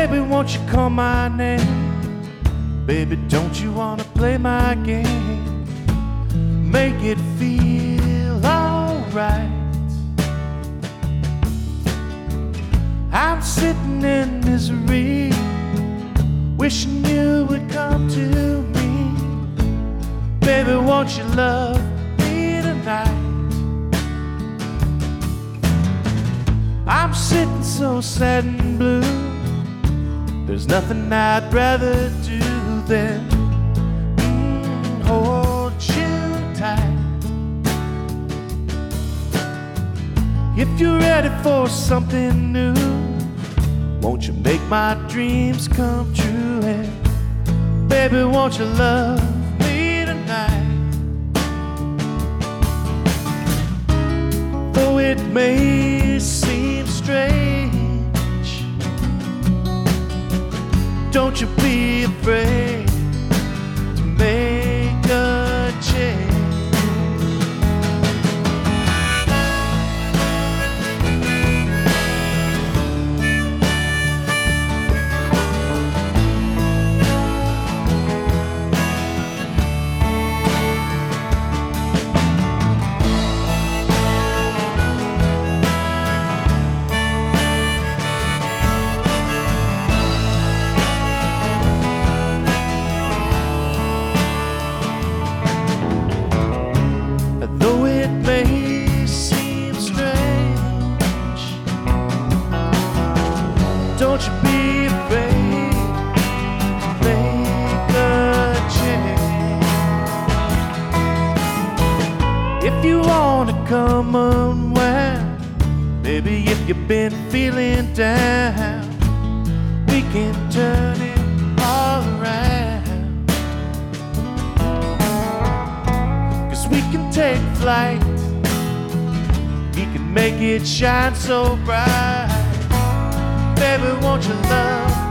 Baby, won't you call my name? Baby, don't you wanna play my game? Make it feel alright. I'm sitting in misery, wishing you would come to me. Baby, won't you love me tonight? I'm sitting so sad and blue, there's nothing I'd rather do than hold you tight. If you're ready for something new, won't you make my dreams come true? And baby, won't you love me tonight? Though it may seem strange, don't you be afraid to make a change. Though it may seem strange, don't you be afraid to make a change. If you wanna come unwound, baby, if you've been feeling down, we can turn it all around. 'Cause we can take flight, we can make it shine so bright. Baby, won't you love